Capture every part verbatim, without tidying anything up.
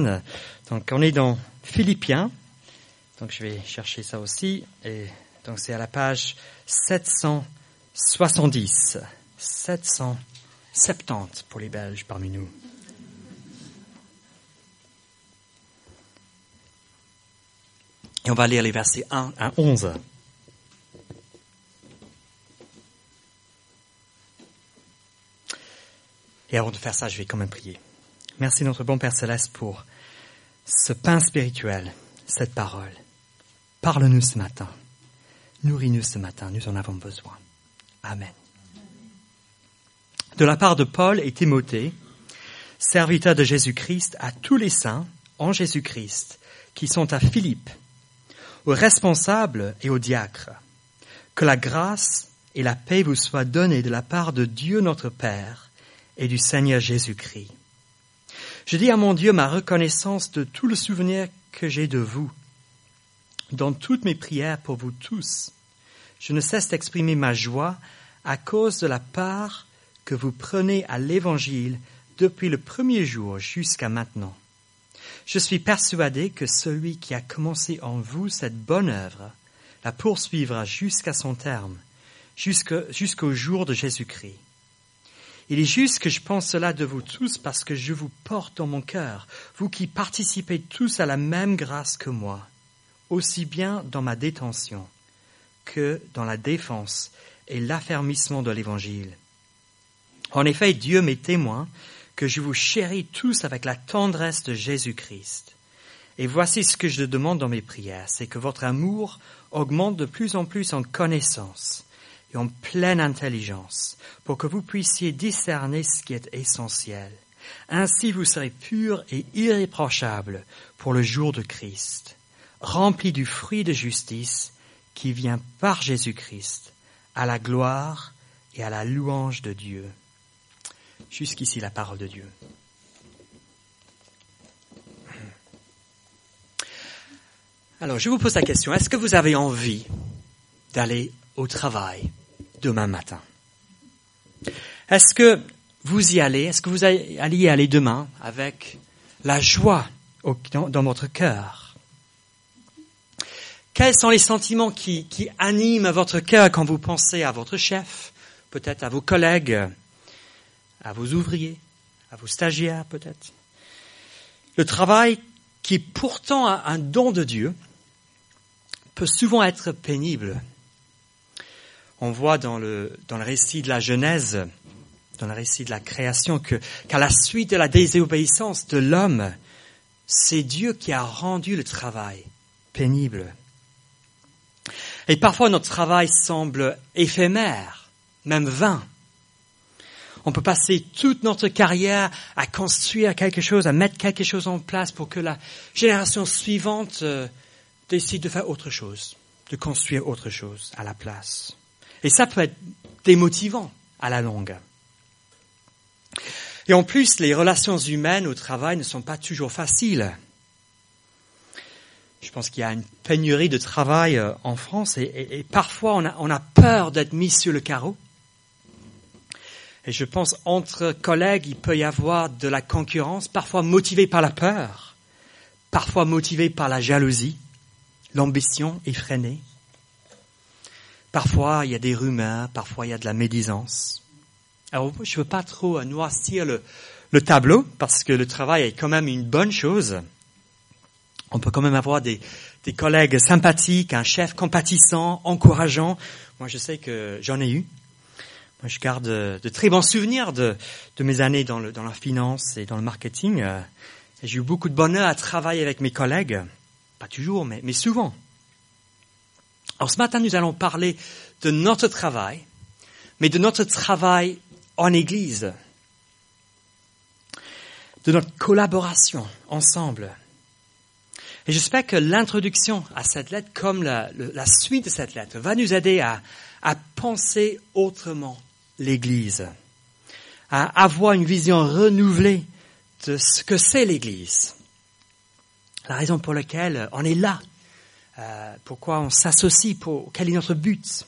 Anne. Donc, on est dans Philippiens. Donc, je vais chercher ça aussi. Et donc, c'est à la page sept cent soixante-dix. sept cent soixante-dix pour les Belges parmi nous. Et on va lire les versets un à onze. Et avant de faire ça, je vais quand même prier. Merci notre bon Père Céleste pour ce pain spirituel, cette parole. Parle-nous ce matin. Nourris-nous ce matin, nous en avons besoin. Amen. De la part de Paul et Timothée, serviteurs de Jésus-Christ, à tous les saints en Jésus-Christ qui sont à Philippe, aux responsables et aux diacres, que la grâce et la paix vous soient données de la part de Dieu notre Père et du Seigneur Jésus-Christ. Je dis à mon Dieu ma reconnaissance de tout le souvenir que j'ai de vous, dans toutes mes prières pour vous tous. Je ne cesse d'exprimer ma joie à cause de la part que vous prenez à l'Évangile depuis le premier jour jusqu'à maintenant. Je suis persuadé que celui qui a commencé en vous cette bonne œuvre la poursuivra jusqu'à son terme, jusqu'au, jusqu'au jour de Jésus-Christ. Il est juste que je pense cela de vous tous parce que je vous porte dans mon cœur, vous qui participez tous à la même grâce que moi, aussi bien dans ma détention que dans la défense et l'affermissement de l'Évangile. En effet, Dieu m'est témoin que je vous chéris tous avec la tendresse de Jésus-Christ. Et voici ce que je demande dans mes prières, c'est que votre amour augmente de plus en plus en connaissance et en pleine intelligence, pour que vous puissiez discerner ce qui est essentiel. Ainsi vous serez purs et irréprochables pour le jour de Christ, remplis du fruit de justice qui vient par Jésus-Christ, à la gloire et à la louange de Dieu. Jusqu'ici la parole de Dieu. Alors, je vous pose la question, est-ce que vous avez envie d'aller au travail demain matin? Est-ce que vous y allez, est-ce que vous allez y aller demain avec la joie au, dans, dans votre cœur? Quels sont les sentiments qui, qui animent votre cœur quand vous pensez à votre chef, peut-être à vos collègues, à vos ouvriers, à vos stagiaires peut-être? Le travail qui est pourtant un don de Dieu peut souvent être pénible. On voit dans le, dans le récit de la Genèse, dans le récit de la création, que, qu'à la suite de la désobéissance de l'homme, c'est Dieu qui a rendu le travail pénible. Et parfois notre travail semble éphémère, même vain. On peut passer toute notre carrière à construire quelque chose, à mettre quelque chose en place pour que la génération suivante euh, décide de faire autre chose, de construire autre chose à la place. Et ça peut être démotivant à la longue. Et en plus, les relations humaines au travail ne sont pas toujours faciles. Je pense qu'il y a une pénurie de travail en France et, et, et parfois on a, on a peur d'être mis sur le carreau. Et je pense entre collègues, il peut y avoir de la concurrence, parfois motivée par la peur, parfois motivée par la jalousie, l'ambition effrénée. Parfois, il y a des rumeurs, parfois il y a de la médisance. Alors, je ne veux pas trop noircir le, le tableau, parce que le travail est quand même une bonne chose. On peut quand même avoir des, des collègues sympathiques, un chef compatissant, encourageant. Moi, je sais que j'en ai eu. Moi, je garde de très bons souvenirs de, de mes années dans, le, dans la finance et dans le marketing. Et j'ai eu beaucoup de bonheur à travailler avec mes collègues. Pas toujours, mais, mais souvent. Alors ce matin, nous allons parler de notre travail, mais de notre travail en Église, de notre collaboration ensemble. Et j'espère que l'introduction à cette lettre, comme la, la suite de cette lettre, va nous aider à, à penser autrement l'Église, à avoir une vision renouvelée de ce que c'est l'Église, la raison pour laquelle on est là. Euh, pourquoi on s'associe, pour, quel est notre but.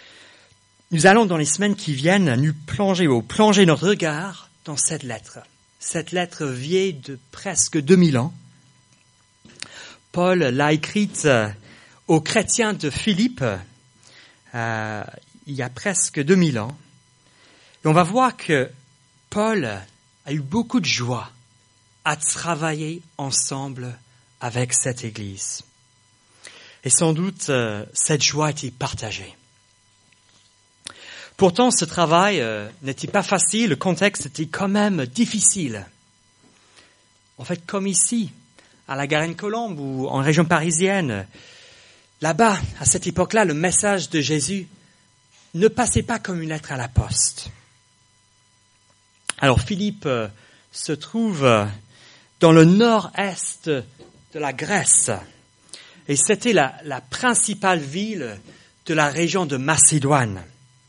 Nous allons dans les semaines qui viennent nous plonger ou plonger notre regard dans cette lettre Cette lettre vieille de presque deux mille ans. Paul l'a écrite aux chrétiens de Philippe euh, il y a presque deux mille ans. Et on va voir que Paul a eu beaucoup de joie à travailler ensemble avec cette Église. Et sans doute, euh, cette joie était partagée. Pourtant, ce travail euh, n'était pas facile, le contexte était quand même difficile. En fait, comme ici, à la Garenne-Colombes ou en région parisienne, là-bas, à cette époque-là, le message de Jésus ne passait pas comme une lettre à la poste. Alors Philippe euh, se trouve euh, dans le nord-est de la Grèce, et c'était la, la principale ville de la région de Macédoine.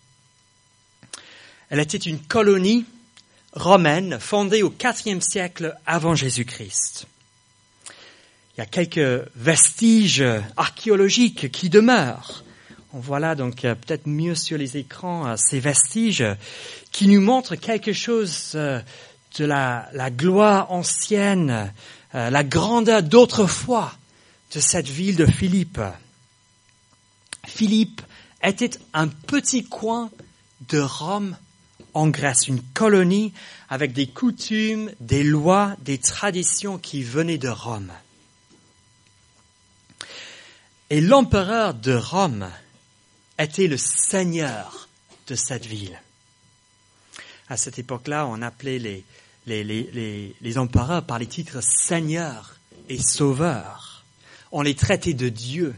Elle était une colonie romaine fondée au quatrième siècle avant Jésus-Christ. Il y a quelques vestiges archéologiques qui demeurent. On voit là donc peut-être mieux sur les écrans ces vestiges qui nous montrent quelque chose de la, la gloire ancienne, la grandeur d'autrefois de cette ville de Philippe. Philippe était un petit coin de Rome en Grèce, une colonie avec des coutumes, des lois, des traditions qui venaient de Rome. Et l'empereur de Rome était le seigneur de cette ville. À cette époque-là, on appelait les, les, les, les, les empereurs par les titres seigneur et sauveur. On les traitait de Dieu.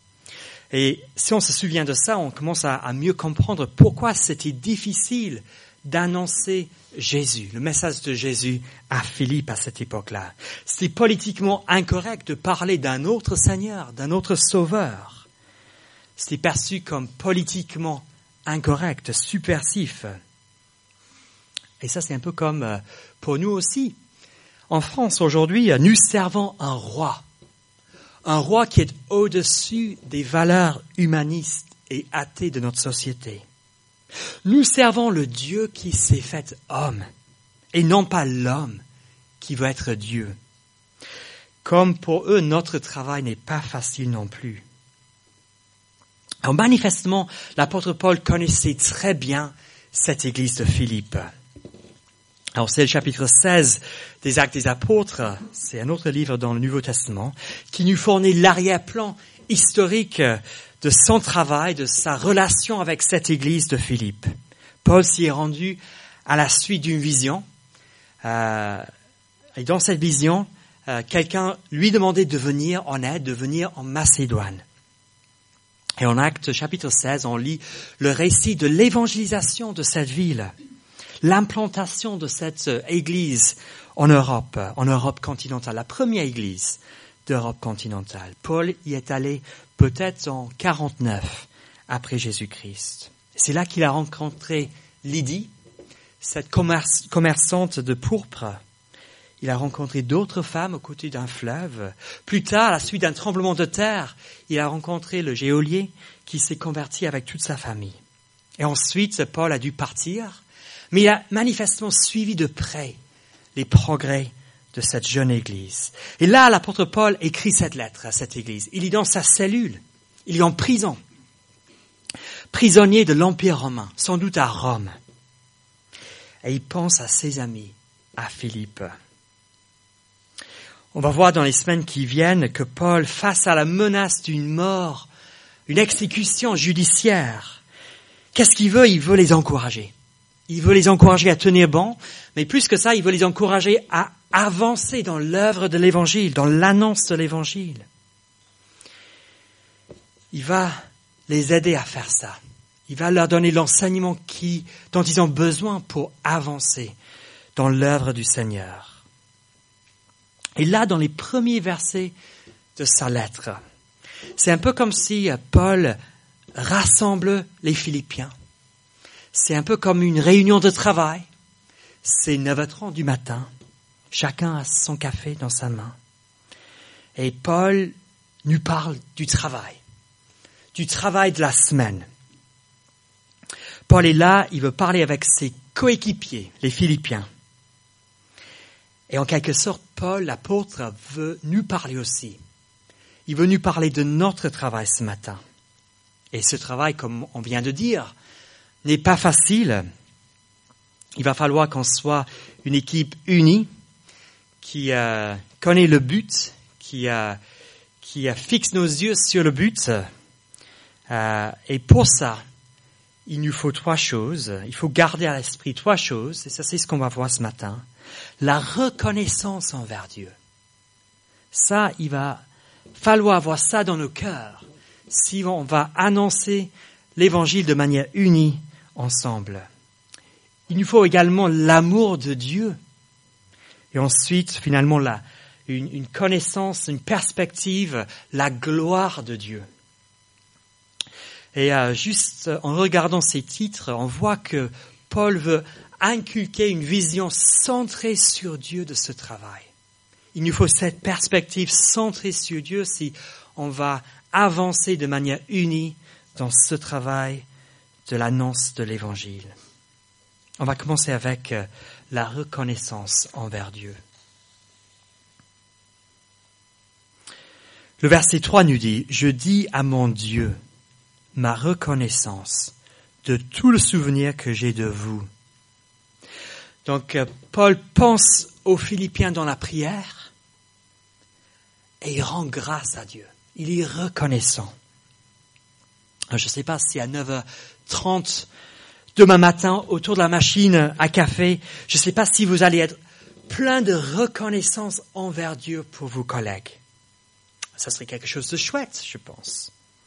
Et si on se souvient de ça, on commence à, à mieux comprendre pourquoi c'était difficile d'annoncer Jésus, le message de Jésus à Philippe à cette époque-là. C'était politiquement incorrect de parler d'un autre Seigneur, d'un autre Sauveur. C'était perçu comme politiquement incorrect, subversif. Et ça, c'est un peu comme pour nous aussi. En France, aujourd'hui, nous servons un roi. Un roi qui est au-dessus des valeurs humanistes et athées de notre société. Nous servons le Dieu qui s'est fait homme, et non pas l'homme qui veut être Dieu. Comme pour eux, notre travail n'est pas facile non plus. Alors manifestement, l'apôtre Paul connaissait très bien cette église de Philippe. Alors c'est le chapitre seize des Actes des Apôtres, c'est un autre livre dans le Nouveau Testament, qui nous fournit l'arrière-plan historique de son travail, de sa relation avec cette église de Philippe. Paul s'y est rendu à la suite d'une vision, euh, et dans cette vision, euh, quelqu'un lui demandait de venir en aide, de venir en Macédoine. Et en Actes chapitre seize, on lit le récit de l'évangélisation de cette ville, l'implantation de cette église en Europe, en Europe continentale, la première église d'Europe continentale. Paul y est allé peut-être en quarante-neuf après Jésus-Christ. C'est là qu'il a rencontré Lydie, cette commerce, commerçante de pourpre. Il a rencontré d'autres femmes aux côtés d'un fleuve. Plus tard, à la suite d'un tremblement de terre, il a rencontré le geôlier qui s'est converti avec toute sa famille. Et ensuite, Paul a dû partir, mais il a manifestement suivi de près les progrès de cette jeune église. Et là, l'apôtre Paul écrit cette lettre à cette église. Il est dans sa cellule. Il est en prison. Prisonnier de l'Empire romain, sans doute à Rome. Et il pense à ses amis, à Philippe. On va voir dans les semaines qui viennent que Paul, face à la menace d'une mort, une exécution judiciaire, qu'est-ce qu'il veut? Il veut les encourager. Il veut les encourager à tenir bon, mais plus que ça, il veut les encourager à avancer dans l'œuvre de l'Évangile, dans l'annonce de l'Évangile. Il va les aider à faire ça. Il va leur donner l'enseignement qui, dont ils ont besoin pour avancer dans l'œuvre du Seigneur. Et là, dans les premiers versets de sa lettre, c'est un peu comme si Paul rassemble les Philippiens. C'est un peu comme une réunion de travail. C'est neuf heures trente du matin. Chacun a son café dans sa main. Et Paul nous parle du travail. Du travail de la semaine. Paul est là, il veut parler avec ses coéquipiers, les Philippiens. Et en quelque sorte, Paul, l'apôtre, veut nous parler aussi. Il veut nous parler de notre travail ce matin. Et ce travail, comme on vient de dire, n'est pas facile. Il va falloir qu'on soit une équipe unie, qui euh, connaît le but, qui, euh, qui euh, fixe nos yeux sur le but. Euh, et pour ça, il nous faut trois choses. Il faut garder à l'esprit trois choses, et ça c'est ce qu'on va voir ce matin. La reconnaissance envers Dieu. Ça, il va falloir avoir ça dans nos cœurs si on va annoncer l'évangile de manière unie ensemble. Il nous faut également l'amour de Dieu. Et ensuite, finalement, la, une, une connaissance, une perspective, la gloire de Dieu. Et euh, juste en regardant ces titres, on voit que Paul veut inculquer une vision centrée sur Dieu de ce travail. Il nous faut cette perspective centrée sur Dieu si on va avancer de manière unie dans ce travail de l'annonce de l'Évangile. On va commencer avec la reconnaissance envers Dieu. Le verset trois nous dit « Je dis à mon Dieu ma reconnaissance de tout le souvenir que j'ai de vous. » Donc, Paul pense aux Philippiens dans la prière et il rend grâce à Dieu. Il est reconnaissant. Je ne sais pas si à neuf heures trente demain matin, autour de la machine à café, je ne sais pas si vous allez être plein de reconnaissance envers Dieu pour vos collègues. Ça serait quelque chose de chouette, je pense.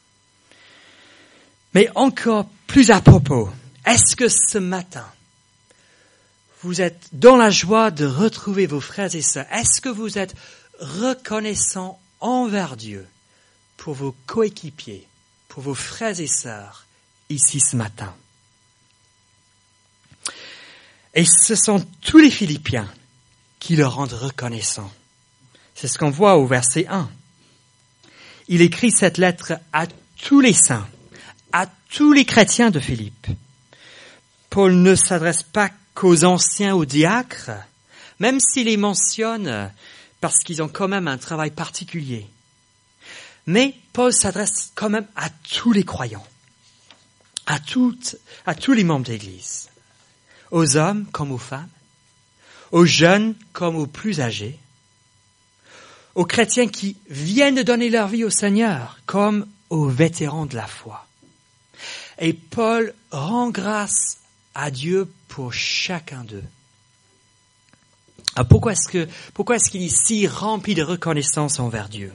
Mais encore plus à propos, est-ce que ce matin, vous êtes dans la joie de retrouver vos frères et sœurs? Est-ce que vous êtes reconnaissant envers Dieu pour vos coéquipiers, pour vos frères et sœurs ici ce matin? Et ce sont tous les Philippiens qui le rendent reconnaissant. C'est ce qu'on voit au verset un. Il écrit cette lettre à tous les saints, à tous les chrétiens de Philippe. Paul ne s'adresse pas qu'aux anciens, aux diacres, même s'il les mentionne parce qu'ils ont quand même un travail particulier. Mais Paul s'adresse quand même à tous les croyants, à, toutes, à tous les membres d'Église, aux hommes comme aux femmes, aux jeunes comme aux plus âgés, aux chrétiens qui viennent de donner leur vie au Seigneur comme aux vétérans de la foi. Et Paul rend grâce à Dieu pour chacun d'eux. Alors pourquoi est-ce que, pourquoi est-ce qu'il est si rempli de reconnaissance envers Dieu?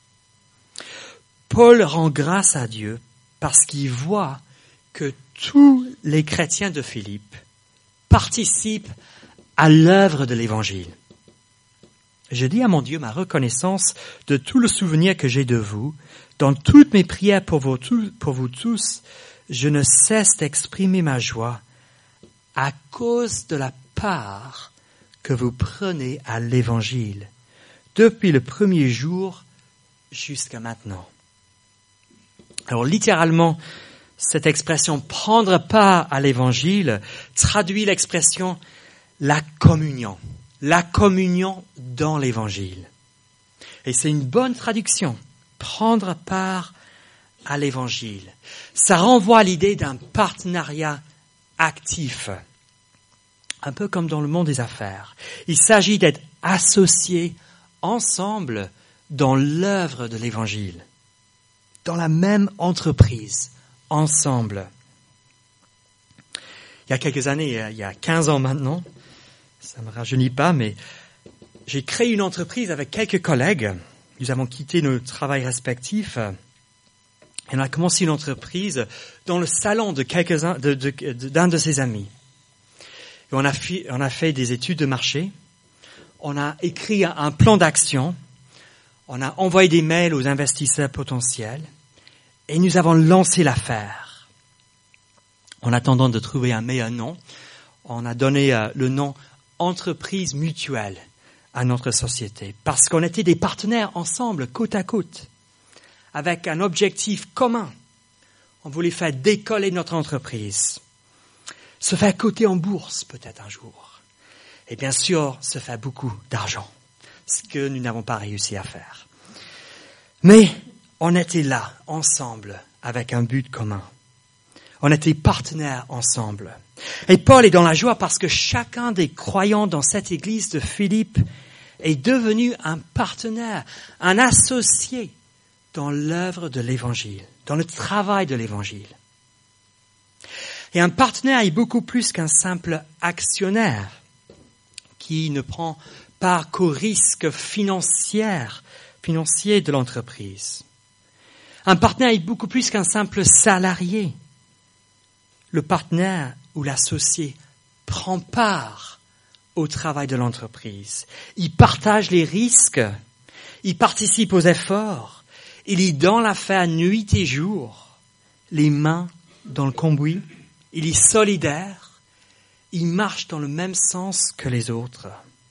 Paul rend grâce à Dieu parce qu'il voit que tous les chrétiens de Philippe participent à l'œuvre de l'Évangile. Je dis à mon Dieu ma reconnaissance de tout le souvenir que j'ai de vous. Dans toutes mes prières pour vous, pour vous tous, je ne cesse d'exprimer ma joie à cause de la part que vous prenez à l'Évangile, depuis le premier jour jusqu'à maintenant. Alors littéralement, cette expression « prendre part à l'Évangile » traduit l'expression « la communion ». La communion dans l'Évangile. Et c'est une bonne traduction. Prendre part à l'Évangile. Ça renvoie à l'idée d'un partenariat actif. Un peu comme dans le monde des affaires. Il s'agit d'être associés ensemble dans l'œuvre de l'Évangile. Dans la même entreprise. Ensemble. Il y a quelques années, il y a quinze ans maintenant, ça ne me rajeunit pas, mais j'ai créé une entreprise avec quelques collègues. Nous avons quitté nos travails respectifs et on a commencé une entreprise dans le salon de quelques-uns, de, de, de, d'un de ses amis. Et on a fait, on a fait des études de marché, on a écrit un plan d'action, on a envoyé des mails aux investisseurs potentiels et nous avons lancé l'affaire. En attendant de trouver un meilleur nom, on a donné euh, le nom entreprise mutuelle à notre société, parce qu'on était des partenaires ensemble, côte à côte, avec un objectif commun. On voulait faire décoller notre entreprise, se faire coter en bourse peut-être un jour, Et bien sûr, se fait beaucoup d'argent, ce que nous n'avons pas réussi à faire. Mais on était là, ensemble, avec un but commun. On était partenaires ensemble. Et Paul est dans la joie parce que chacun des croyants dans cette église de Philippe est devenu un partenaire, un associé dans l'œuvre de l'évangile, dans le travail de l'évangile. Et un partenaire est beaucoup plus qu'un simple actionnaire qui ne prend part qu'aux risques financiers, financiers de l'entreprise. Un partenaire est beaucoup plus qu'un simple salarié. Le partenaire ou l'associé prend part au travail de l'entreprise. Il partage les risques, il participe aux efforts, il est dans l'affaire nuit et jour, les mains dans le cambouis, il est solidaire, il marche dans le même sens que les autres.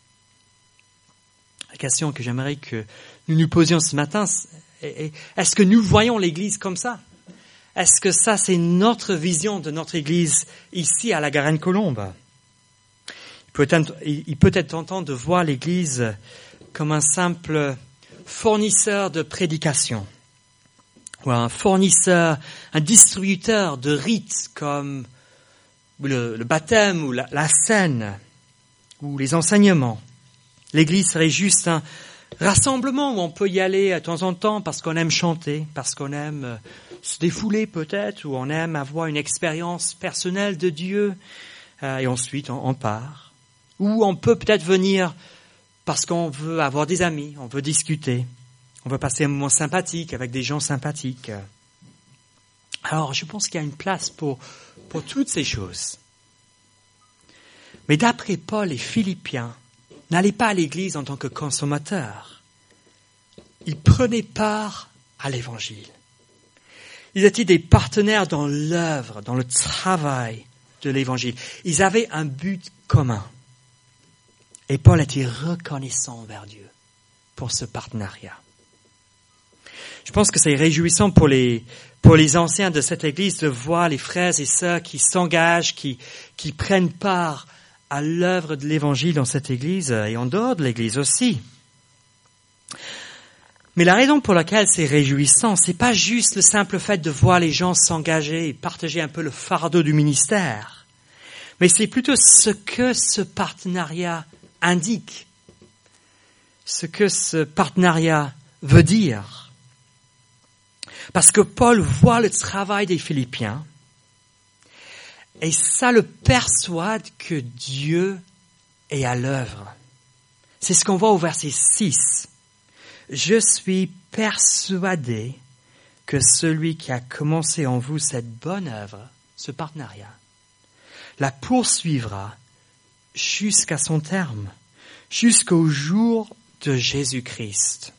La question que j'aimerais que nous nous posions ce matin, est, est-ce que nous voyons l'Église comme ça? Est-ce que ça, c'est notre vision de notre Église ici à la Garenne-Colombe? Il peut être, il peut être tentant de voir l'Église comme un simple fournisseur de prédication, ou un fournisseur, un distributeur de rites comme le, le baptême ou la, la scène ou les enseignements. L'Église serait juste un rassemblement où on peut y aller de temps en temps parce qu'on aime chanter, parce qu'on aime se défouler peut-être, ou on aime avoir une expérience personnelle de Dieu, euh, et ensuite on, on part. Ou on peut peut-être venir parce qu'on veut avoir des amis, on veut discuter, on veut passer un moment sympathique avec des gens sympathiques. Alors je pense qu'il y a une place pour, pour toutes ces choses. Mais d'après Paul, les Philippiens n'allaient pas à l'église en tant que consommateurs. Ils prenaient part à l'évangile. Ils étaient des partenaires dans l'œuvre, dans le travail de l'évangile. Ils avaient un but commun. Et Paul était reconnaissant envers Dieu pour ce partenariat. Je pense que c'est réjouissant pour les, pour les anciens de cette église de voir les frères et sœurs qui s'engagent, qui, qui prennent part à l'œuvre de l'évangile dans cette église et en dehors de l'église aussi. Mais la raison pour laquelle c'est réjouissant, c'est pas juste le simple fait de voir les gens s'engager et partager un peu le fardeau du ministère, mais c'est plutôt ce que ce partenariat indique, ce que ce partenariat veut dire. Parce que Paul voit le travail des Philippiens et ça le persuade que Dieu est à l'œuvre. C'est ce qu'on voit au verset six. Je suis persuadé que celui qui a commencé en vous cette bonne œuvre, ce partenariat, la poursuivra jusqu'à son terme, jusqu'au jour de Jésus-Christ.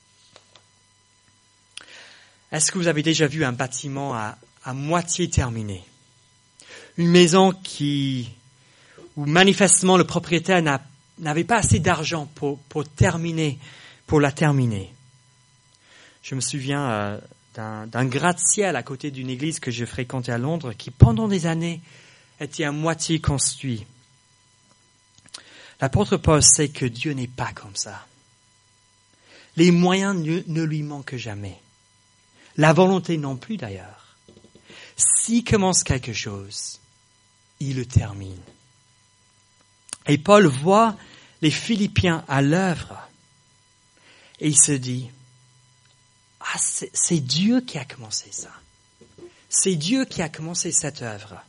Est-ce que vous avez déjà vu un bâtiment à, à moitié terminé? Une maison qui, où manifestement le propriétaire n'a, n'avait pas assez d'argent pour, pour terminer, pour la terminer. Je me souviens euh, d'un, d'un gratte-ciel à côté d'une église que je fréquentais à Londres qui, pendant des années, était à moitié construit. L'apôtre Paul sait que Dieu n'est pas comme ça. Les moyens ne, ne lui manquent jamais. La volonté non plus d'ailleurs. S'il commence quelque chose, il le termine. Et Paul voit les Philippiens à l'œuvre et il se dit, ah, c'est, c'est Dieu qui a commencé ça. C'est Dieu qui a commencé cette œuvre.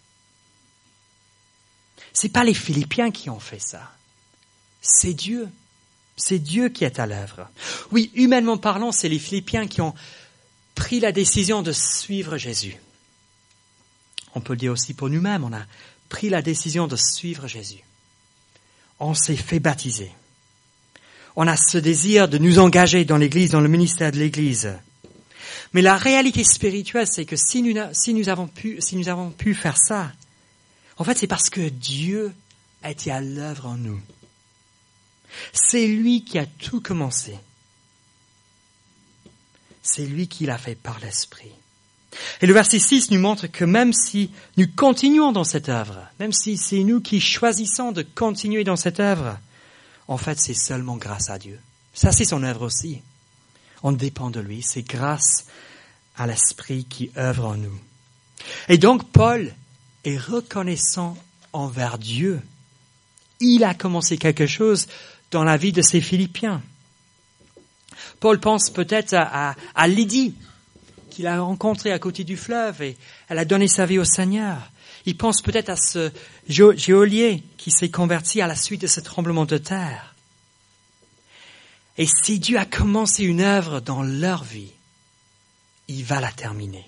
C'est pas les Philippiens qui ont fait ça. C'est Dieu. C'est Dieu qui est à l'œuvre. Oui, humainement parlant, c'est les Philippiens qui ont pris la décision de suivre Jésus. On peut le dire aussi pour nous-mêmes, on a pris la décision de suivre Jésus. On s'est fait baptiser. On a ce désir de nous engager dans l'Église, dans le ministère de l'Église. Mais la réalité spirituelle, c'est que si nous, si nous avons pu, si nous avons pu faire ça, en fait, c'est parce que Dieu a été à l'œuvre en nous. C'est lui qui a tout commencé. C'est lui qui l'a fait par l'Esprit. Et le verset six nous montre que même si nous continuons dans cette œuvre, même si c'est nous qui choisissons de continuer dans cette œuvre, en fait, c'est seulement grâce à Dieu. Ça, c'est son œuvre aussi. On dépend de lui. C'est grâce à l'Esprit qui œuvre en nous. Et donc, Paul est reconnaissant envers Dieu. Il a commencé quelque chose dans la vie de ces Philippiens. Paul pense peut-être à, à, à Lydie, qu'il a rencontrée à côté du fleuve et elle a donné sa vie au Seigneur. Il pense peut-être à ce geôlier qui s'est converti à la suite de ce tremblement de terre. Et si Dieu a commencé une œuvre dans leur vie, il va la terminer.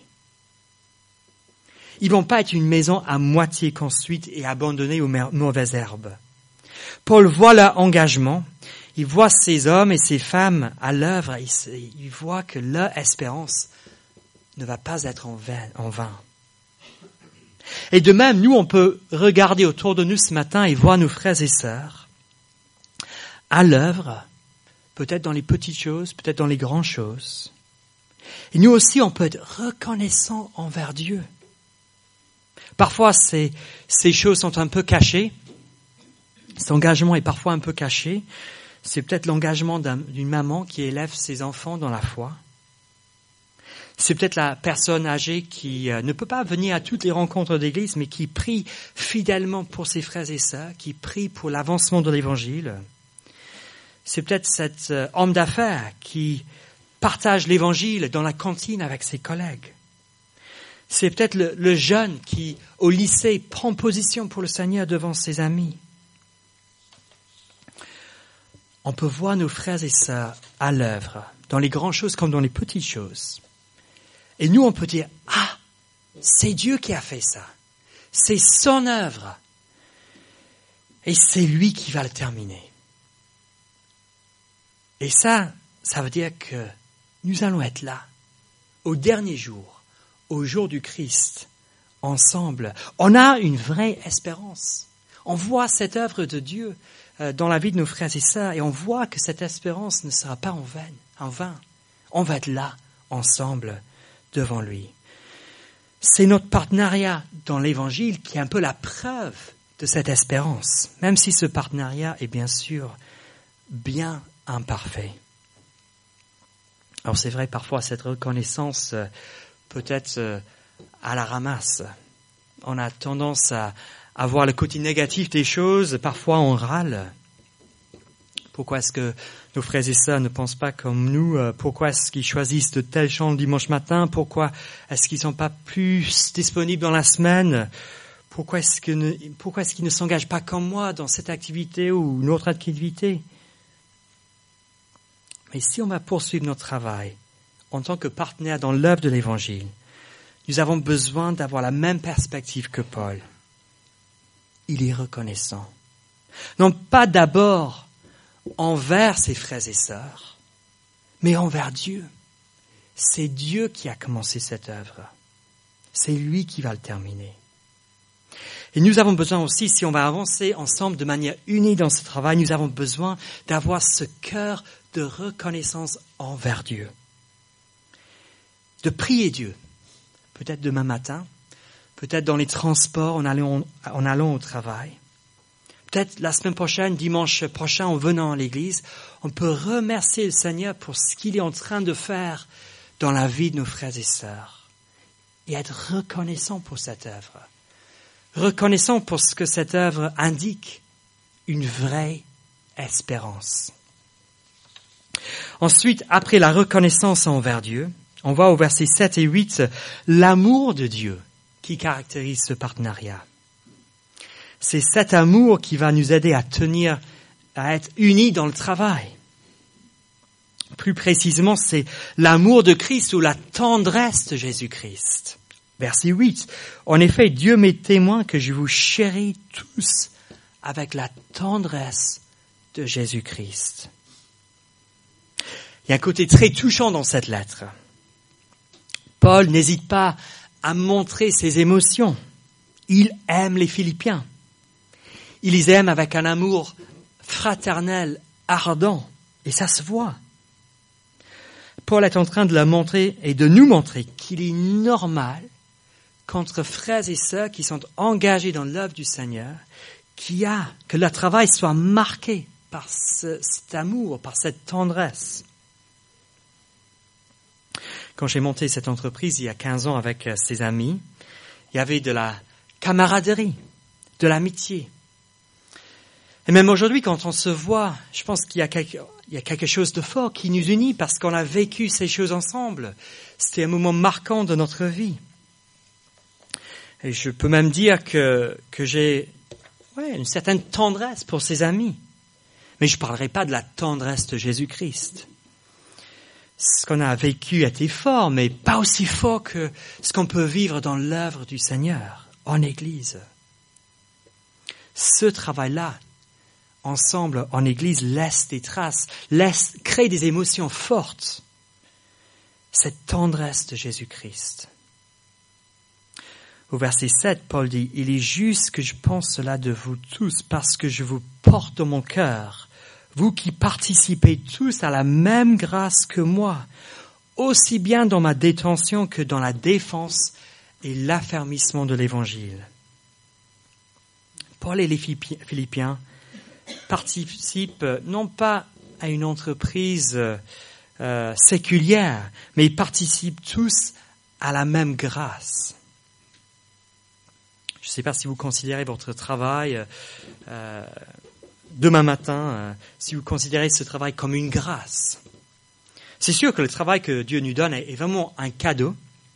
Ils vont pas être une maison à moitié construite et abandonnée aux mauvaises herbes. Paul voit leur engagement, il voit ces hommes et ces femmes à l'œuvre, il voit que leur espérance ne va pas être en vain. En vain. Et de même, nous, on peut regarder autour de nous ce matin et voir nos frères et sœurs à l'œuvre, peut-être dans les petites choses, peut-être dans les grandes choses. Et nous aussi, on peut être reconnaissants envers Dieu. Parfois, ces, ces choses sont un peu cachées. Cet engagement est parfois un peu caché. C'est peut-être l'engagement d'un, d'une maman qui élève ses enfants dans la foi. C'est peut-être la personne âgée qui euh, ne peut pas venir à toutes les rencontres d'église, mais qui prie fidèlement pour ses frères et sœurs, qui prie pour l'avancement de l'évangile. C'est peut-être cet euh, homme d'affaires qui partage l'évangile dans la cantine avec ses collègues. C'est peut-être le, le jeune qui, au lycée, prend position pour le Seigneur devant ses amis. On peut voir nos frères et sœurs à l'œuvre, dans les grandes choses comme dans les petites choses. Et nous, on peut dire, ah, c'est Dieu qui a fait ça. C'est son œuvre. Et c'est lui qui va le terminer. Et ça, ça veut dire que nous allons être là, au dernier jour, au jour du Christ, ensemble. On a une vraie espérance. On voit cette œuvre de Dieu dans la vie de nos frères et sœurs, et on voit que cette espérance ne sera pas en vain. En vain. On va être là, ensemble, devant lui. C'est notre partenariat dans l'Évangile qui est un peu la preuve de cette espérance, même si ce partenariat est bien sûr bien imparfait. Alors c'est vrai, parfois cette reconnaissance peut être à la ramasse. On a tendance à à voir le côté négatif des choses, parfois on râle. Pourquoi est-ce que nos frères et sœurs ne pensent pas comme nous? Pourquoi est-ce qu'ils choisissent de tels chants le dimanche matin? Pourquoi est-ce qu'ils ne sont pas plus disponibles dans la semaine? Pourquoi est-ce que ne, pourquoi est-ce qu'ils ne s'engagent pas comme moi dans cette activité ou une autre activité? Mais si on va poursuivre notre travail en tant que partenaire dans l'œuvre de l'Évangile, nous avons besoin d'avoir la même perspective que Paul. Il est reconnaissant. Non pas d'abord envers ses frères et sœurs, mais envers Dieu. C'est Dieu qui a commencé cette œuvre. C'est lui qui va le terminer. Et nous avons besoin aussi, si on va avancer ensemble de manière unie dans ce travail, nous avons besoin d'avoir ce cœur de reconnaissance envers Dieu. De prier Dieu. Peut-être demain matin, peut-être dans les transports en allant, en allant au travail. Peut-être la semaine prochaine, dimanche prochain, en venant à l'église, on peut remercier le Seigneur pour ce qu'il est en train de faire dans la vie de nos frères et sœurs. Et être reconnaissant pour cette œuvre. Reconnaissant pour ce que cette œuvre indique, une vraie espérance. Ensuite, après la reconnaissance envers Dieu, on voit au verset sept et huit l'amour de Dieu qui caractérise ce partenariat. C'est cet amour qui va nous aider à tenir, à être unis dans le travail. Plus précisément, c'est l'amour de Christ ou la tendresse de Jésus-Christ. Verset huit. En effet, Dieu m'est témoin que je vous chéris tous avec la tendresse de Jésus-Christ. Il y a un côté très touchant dans cette lettre. Paul n'hésite pas à montrer ses émotions. Il aime les Philippiens. Il les aime avec un amour fraternel, ardent. Et ça se voit. Paul est en train de leur montrer et de nous montrer qu'il est normal qu'entre frères et sœurs qui sont engagés dans l'œuvre du Seigneur, qu'il y a, que leur travail soit marqué par ce, cet amour, par cette tendresse. Quand j'ai monté cette entreprise il y a quinze ans avec ses amis, il y avait de la camaraderie, de l'amitié. Et même aujourd'hui, quand on se voit, je pense qu'il y a quelque, il y a quelque chose de fort qui nous unit parce qu'on a vécu ces choses ensemble. C'était un moment marquant de notre vie. Et je peux même dire que, que j'ai ouais, une certaine tendresse pour ses amis. Mais je ne parlerai pas de la tendresse de Jésus-Christ. Ce qu'on a vécu était fort, mais pas aussi fort que ce qu'on peut vivre dans l'œuvre du Seigneur, en Église. Ce travail-là, ensemble, en Église, laisse des traces, laisse, crée des émotions fortes. Cette tendresse de Jésus-Christ. Au verset sept, Paul dit, « Il est juste que je pense cela de vous tous, parce que je vous porte dans mon cœur, vous qui participez tous à la même grâce que moi, aussi bien dans ma détention que dans la défense et l'affermissement de l'Évangile. » Paul et les Philippiens participent non pas à une entreprise euh, séculière, mais ils participent tous à la même grâce. Je ne sais pas si vous considérez votre travail euh, demain matin, euh, si vous considérez ce travail comme une grâce. C'est sûr que le travail que Dieu nous donne est, est vraiment un cadeau.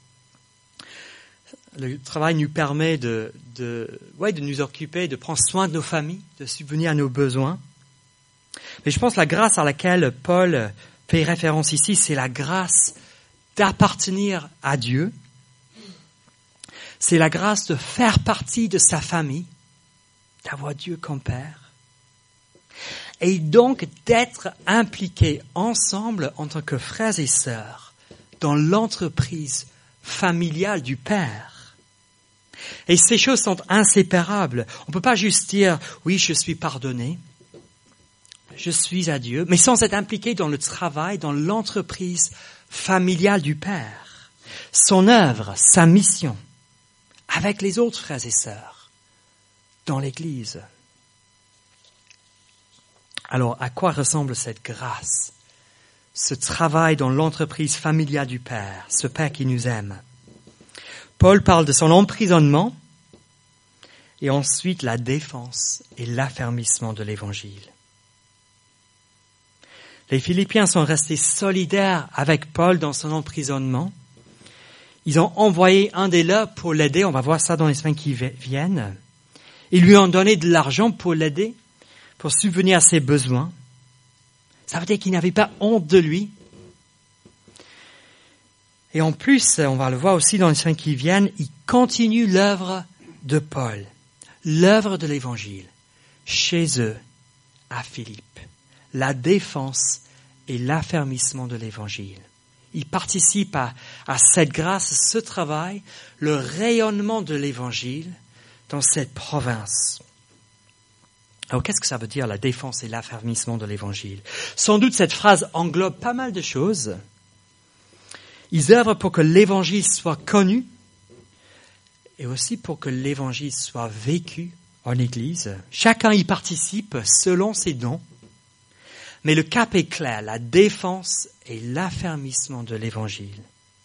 Le travail nous permet de, de, ouais, de nous occuper, de prendre soin de nos familles, de subvenir à nos besoins. Mais je pense que la grâce à laquelle Paul fait référence ici, c'est la grâce d'appartenir à Dieu. C'est la grâce de faire partie de sa famille, d'avoir Dieu comme Père, et donc d'être impliqués ensemble en tant que frères et sœurs dans l'entreprise familiale du Père. Et ces choses sont inséparables. On ne peut pas juste dire « oui, je suis pardonné, je suis à Dieu », mais sans être impliqué dans le travail, dans l'entreprise familiale du Père, son œuvre, sa mission, avec les autres frères et sœurs, dans l'Église. Alors, à quoi ressemble cette grâce, ce travail dans l'entreprise familiale du Père, ce Père qui nous aime? Paul parle de son emprisonnement et ensuite la défense et l'affermissement de l'Évangile. Les Philippiens sont restés solidaires avec Paul dans son emprisonnement. Ils ont envoyé un des leurs pour l'aider, on va voir ça dans les semaines qui viennent. Ils lui ont donné de l'argent pour l'aider, pour subvenir à ses besoins. Ça veut dire qu'ils n'avaient pas honte de lui. Et en plus, on va le voir aussi dans les semaines qui viennent, ils continuent l'œuvre de Paul, l'œuvre de l'Évangile, chez eux, à Philippe, la défense et l'affermissement de l'Évangile. Ils participent à, à cette grâce, ce travail, le rayonnement de l'Évangile dans cette province. Alors, qu'est-ce que ça veut dire, la défense et l'affermissement de l'Évangile? Sans doute, cette phrase englobe pas mal de choses. Ils œuvrent pour que l'Évangile soit connu et aussi pour que l'Évangile soit vécu en Église. Chacun y participe selon ses dons. Mais le cap est clair, la défense et l'affermissement de l'Évangile.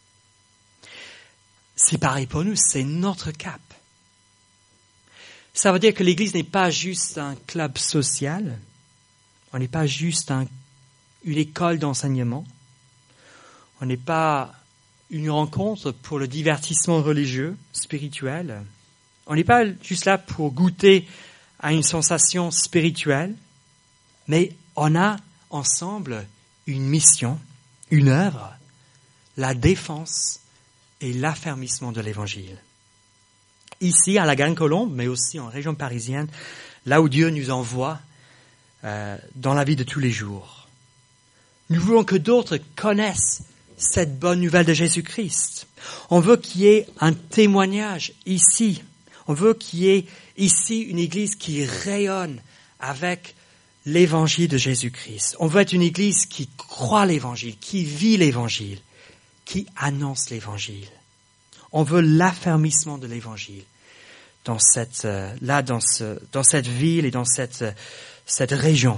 C'est pareil pour nous, c'est notre cap. Ça veut dire que l'Église n'est pas juste un club social, on n'est pas juste un, une école d'enseignement, on n'est pas une rencontre pour le divertissement religieux, spirituel, on n'est pas juste là pour goûter à une sensation spirituelle, mais on a ensemble une mission, une œuvre, la défense et l'affermissement de l'Évangile. Ici, à la Garenne-Colombes, mais aussi en région parisienne, là où Dieu nous envoie euh, dans la vie de tous les jours. Nous voulons que d'autres connaissent cette bonne nouvelle de Jésus-Christ. On veut qu'il y ait un témoignage ici. On veut qu'il y ait ici une église qui rayonne avec l'évangile de Jésus-Christ. On veut être une église qui croit l'évangile, qui vit l'évangile, qui annonce l'évangile. On veut l'affermissement de l'évangile dans cette, euh, là, dans ce, dans cette ville et dans cette, euh, cette région.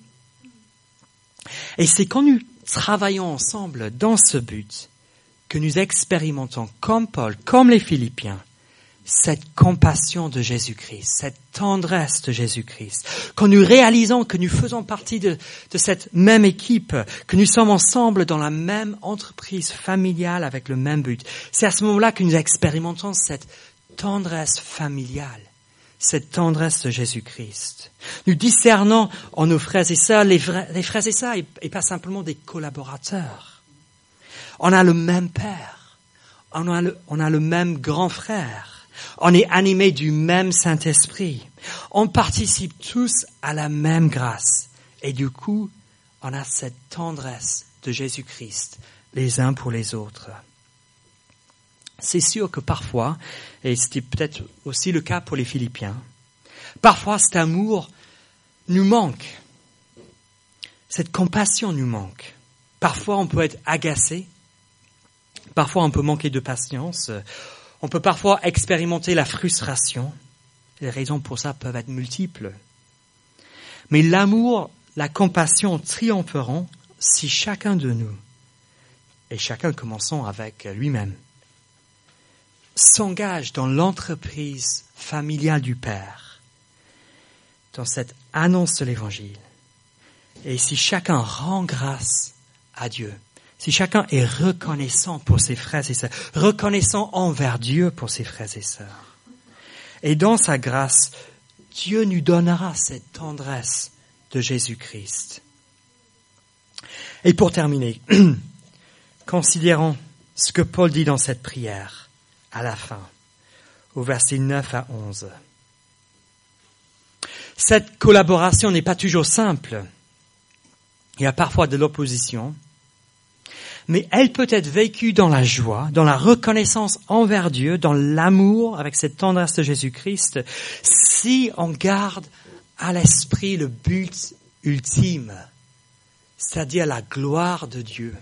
Et c'est quand nous travaillons ensemble dans ce but que nous expérimentons, comme Paul, comme les Philippiens, cette compassion de Jésus-Christ, cette tendresse de Jésus-Christ. Quand nous réalisons que nous faisons partie de, de cette même équipe, que nous sommes ensemble dans la même entreprise familiale avec le même but, c'est à ce moment-là que nous expérimentons cette tendresse familiale, cette tendresse de Jésus-Christ. Nous discernons en nos frères et sœurs, les, vrais, les frères et sœurs, et, et pas simplement des collaborateurs. On a le même Père, on a le, on a le même grand frère. On est animé du même Saint-Esprit. On participe tous à la même grâce. Et du coup, on a cette tendresse de Jésus-Christ, les uns pour les autres. C'est sûr que parfois, et c'était peut-être aussi le cas pour les Philippiens, parfois cet amour nous manque. Cette compassion nous manque. Parfois, on peut être agacé. Parfois, on peut manquer de patience. On peut parfois expérimenter la frustration. Les raisons pour ça peuvent être multiples. Mais l'amour, la compassion triompheront si chacun de nous, et chacun commençons avec lui-même, s'engage dans l'entreprise familiale du Père, dans cette annonce de l'Évangile. Et si chacun rend grâce à Dieu, si chacun est reconnaissant pour ses frères et sœurs, reconnaissant envers Dieu pour ses frères et sœurs. Et dans sa grâce, Dieu nous donnera cette tendresse de Jésus-Christ. Et pour terminer, considérons ce que Paul dit dans cette prière à la fin, au verset neuf à onze. Cette collaboration n'est pas toujours simple. Il y a parfois de l'opposition. Mais elle peut être vécue dans la joie, dans la reconnaissance envers Dieu, dans l'amour avec cette tendresse de Jésus-Christ, si on garde à l'esprit le but ultime, c'est-à-dire la gloire de Dieu.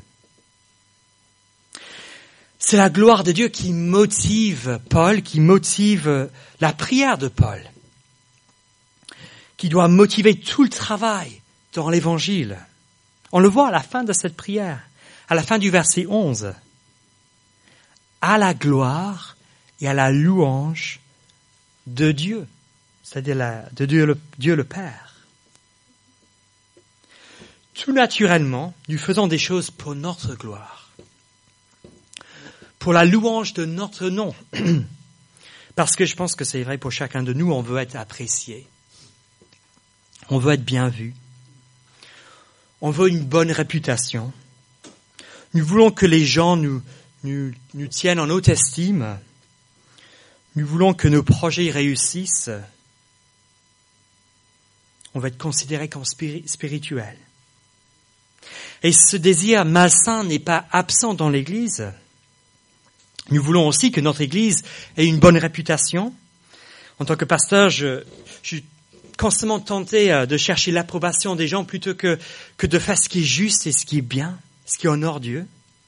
C'est la gloire de Dieu qui motive Paul, qui motive la prière de Paul, qui doit motiver tout le travail dans l'Évangile. On le voit à la fin de cette prière. À la fin du verset onze, à la gloire et à la louange de Dieu, c'est-à-dire la, de Dieu le, Dieu le Père. Tout naturellement, nous faisons des choses pour notre gloire, pour la louange de notre nom, parce que je pense que c'est vrai pour chacun de nous, on veut être apprécié, on veut être bien vu, on veut une bonne réputation. Nous voulons que les gens nous, nous, nous tiennent en haute estime. Nous voulons que nos projets réussissent. On va être considérés comme spirituels. Et ce désir malsain n'est pas absent dans l'Église. Nous voulons aussi que notre Église ait une bonne réputation. En tant que pasteur, je, je suis constamment tenté de chercher l'approbation des gens plutôt que, que de faire ce qui est juste et ce qui est bien, ce qui honore Dieu.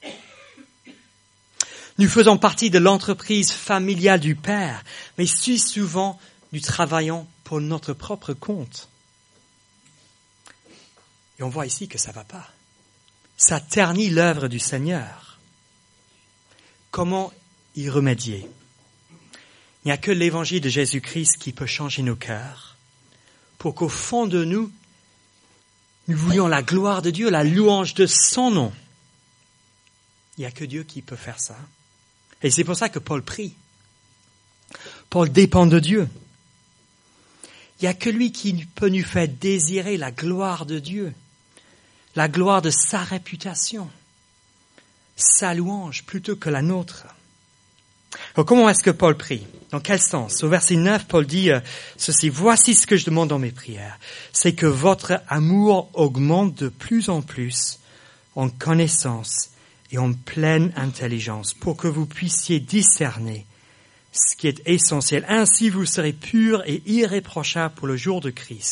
Nous faisons partie de l'entreprise familiale du Père, mais si souvent nous travaillons pour notre propre compte. Et on voit ici que ça ne va pas. Ça ternit l'œuvre du Seigneur. Comment y remédier? Il n'y a que l'évangile de Jésus-Christ qui peut changer nos cœurs, pour qu'au fond de nous, nous voulions la gloire de Dieu, la louange de son nom. Il n'y a que Dieu qui peut faire ça. Et c'est pour ça que Paul prie. Paul dépend de Dieu. Il n'y a que lui qui peut nous faire désirer la gloire de Dieu, la gloire de sa réputation, sa louange plutôt que la nôtre. Alors, comment est-ce que Paul prie? Dans quel sens? Au verset neuf, Paul dit euh, ceci, « Voici ce que je demande dans mes prières, c'est que votre amour augmente de plus en plus en connaissance et en pleine intelligence, pour que vous puissiez discerner ce qui est essentiel. Ainsi, vous serez purs et irréprochables pour le jour de Christ,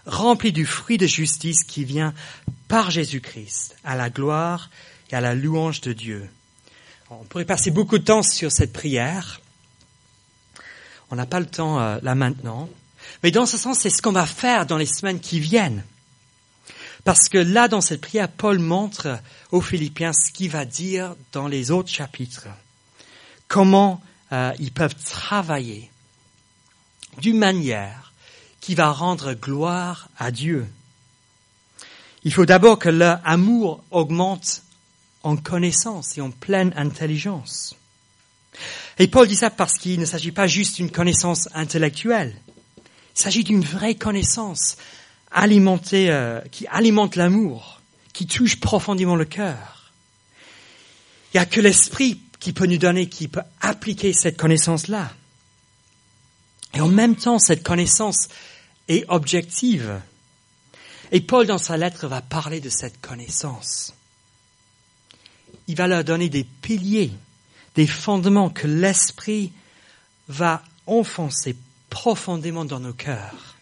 remplis du fruit de justice qui vient par Jésus-Christ, à la gloire et à la louange de Dieu. On pourrait passer beaucoup de temps sur cette prière. On n'a pas le temps euh, là maintenant. Mais dans ce sens, c'est ce qu'on va faire dans les semaines qui viennent. Parce que là, dans cette prière, Paul montre aux Philippiens ce qu'il va dire dans les autres chapitres. Comment euh, ils peuvent travailler d'une manière qui va rendre gloire à Dieu. Il faut d'abord que leur amour augmente en connaissance et en pleine intelligence. Et Paul dit ça parce qu'il ne s'agit pas juste d'une connaissance intellectuelle. Il s'agit d'une vraie connaissance alimentée, euh, qui alimente l'amour, qui touche profondément le cœur. Il n'y a que l'Esprit qui peut nous donner, qui peut appliquer cette connaissance-là. Et en même temps, cette connaissance est objective. Et Paul, dans sa lettre, va parler de cette connaissance. Il va leur donner des piliers, des fondements que l'Esprit va enfoncer profondément dans nos cœurs.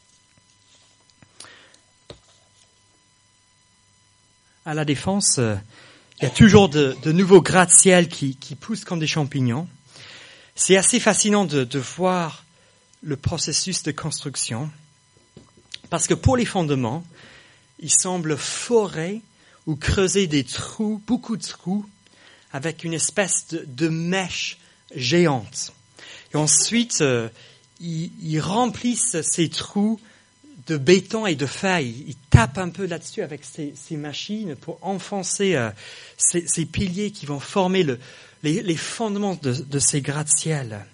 À la Défense, il y a toujours de, de nouveaux gratte-ciel qui, qui poussent comme des champignons. C'est assez fascinant de, de voir le processus de construction, parce que pour les fondements, ils semblent forer ou creuser des trous, beaucoup de trous, avec une espèce de, de mèche géante. Et ensuite, euh, ils, ils remplissent ces trous de béton et de feuilles. Ils tapent un peu là-dessus avec ces, ces machines pour enfoncer euh, ces, ces piliers qui vont former le, les, les fondements de, de ces gratte-ciel.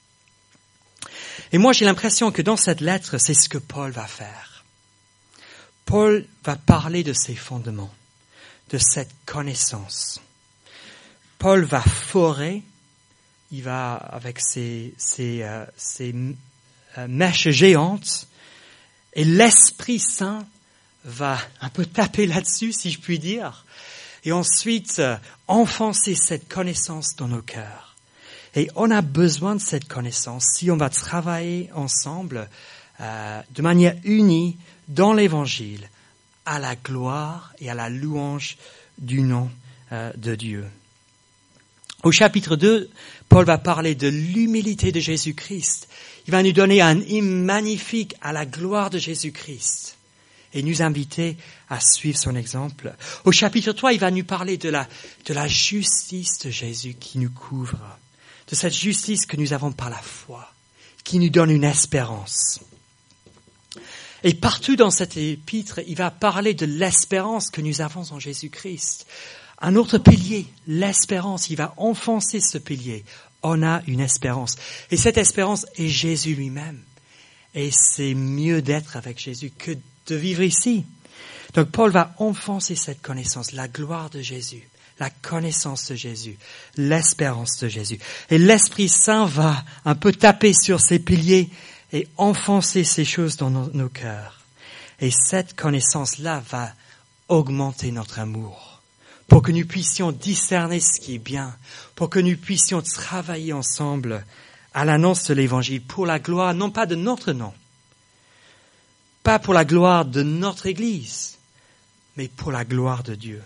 Et moi, j'ai l'impression que dans cette lettre, c'est ce que Paul va faire. Paul va parler de ces fondements, de cette connaissance. Paul va forer, il va avec ses, ses, euh, ses euh, mèches géantes, et l'Esprit Saint va un peu taper là-dessus, si je puis dire, et ensuite euh, enfoncer cette connaissance dans nos cœurs. Et on a besoin de cette connaissance si on va travailler ensemble euh, de manière unie dans l'Évangile, à la gloire et à la louange du nom euh, de Dieu. Au chapitre deux, Paul va parler de l'humilité de Jésus-Christ. Il va nous donner un hymne magnifique à la gloire de Jésus-Christ et nous inviter à suivre son exemple. Au chapitre trois, il va nous parler de la, de la justice de Jésus qui nous couvre, de cette justice que nous avons par la foi, qui nous donne une espérance. Et partout dans cet épître, il va parler de l'espérance que nous avons en Jésus-Christ. Un autre pilier, l'espérance, il va enfoncer ce pilier. On a une espérance. Et cette espérance est Jésus lui-même. Et c'est mieux d'être avec Jésus que de vivre ici. Donc Paul va enfoncer cette connaissance, la gloire de Jésus, la connaissance de Jésus, l'espérance de Jésus. Et l'Esprit Saint va un peu taper sur ces piliers et enfoncer ces choses dans nos, nos cœurs. Et cette connaissance-là va augmenter notre amour, pour que nous puissions discerner ce qui est bien, pour que nous puissions travailler ensemble à l'annonce de l'Évangile, pour la gloire, non pas de notre nom, pas pour la gloire de notre Église, mais pour la gloire de Dieu.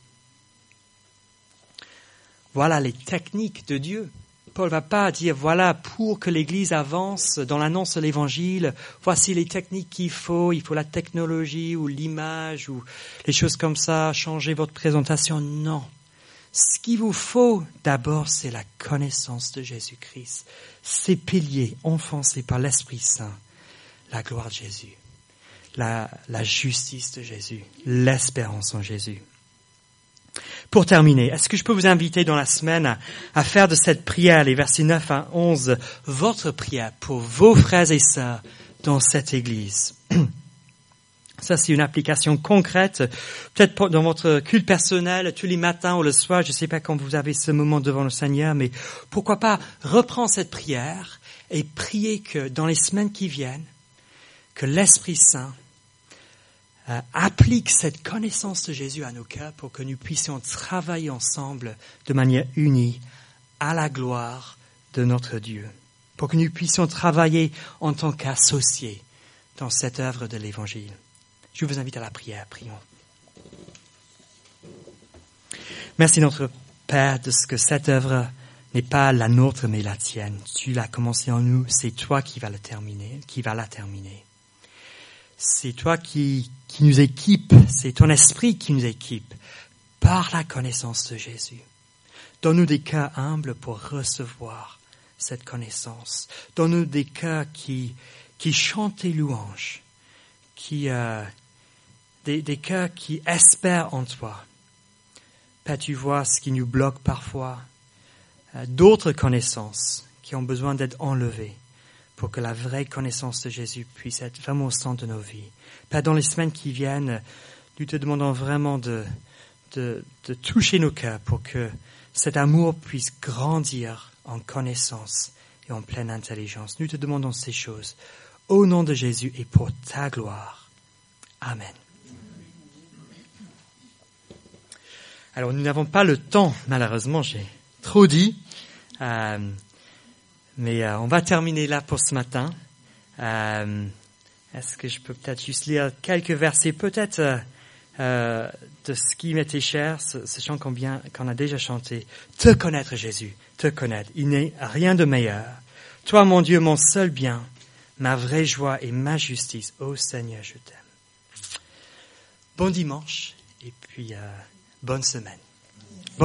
Voilà les techniques de Dieu. Paul va pas dire, voilà, pour que l'Église avance dans l'annonce de l'Évangile, voici les techniques qu'il faut, il faut la technologie ou l'image ou les choses comme ça, changer votre présentation. Non. Ce qu'il vous faut d'abord, c'est la connaissance de Jésus-Christ. Ces piliers enfoncés par l'Esprit Saint, la gloire de Jésus, la, la justice de Jésus, l'espérance en Jésus. Pour terminer, est-ce que je peux vous inviter dans la semaine à, à faire de cette prière, les versets neuf à onze, votre prière pour vos frères et sœurs dans cette Église? Ça, c'est une application concrète, peut-être dans votre culte personnel, tous les matins ou le soir, je ne sais pas quand vous avez ce moment devant le Seigneur, mais pourquoi pas reprendre cette prière et prier que dans les semaines qui viennent, que l'Esprit Saint Euh, applique cette connaissance de Jésus à nos cœurs pour que nous puissions travailler ensemble de manière unie à la gloire de notre Dieu. Pour que nous puissions travailler en tant qu'associés dans cette œuvre de l'Évangile. Je vous invite à la prière. Prions. Merci notre Père de ce que cette œuvre n'est pas la nôtre mais la tienne. Tu l'as commencé en nous, c'est toi qui vas le terminer, qui va la terminer. C'est toi qui, qui nous équipe, c'est ton esprit qui nous équipe par la connaissance de Jésus. Donne-nous des cœurs humbles pour recevoir cette connaissance. Donne-nous des cœurs qui, qui chantent tes louanges, qui, euh, des, des cœurs qui espèrent en toi. Père, tu vois ce qui nous bloque parfois, euh, d'autres connaissances qui ont besoin d'être enlevées pour que la vraie connaissance de Jésus puisse être vraiment au centre de nos vies. Père, dans les semaines qui viennent, nous te demandons vraiment de, de, de toucher nos cœurs pour que cet amour puisse grandir en connaissance et en pleine intelligence. Nous te demandons ces choses au nom de Jésus et pour ta gloire. Amen. Alors, nous n'avons pas le temps, malheureusement, j'ai trop dit, euh, mais euh, on va terminer là pour ce matin. Euh, est-ce que je peux peut-être juste lire quelques versets, peut-être euh, euh, de ce qui m'était cher, ce, ce chant qu'on vient, qu'on a déjà chanté. Te connaître, Jésus, te connaître, il n'est rien de meilleur. Toi, mon Dieu, mon seul bien, ma vraie joie et ma justice. Ô Seigneur, je t'aime. Bon dimanche, et puis... Euh, Bonne semaine.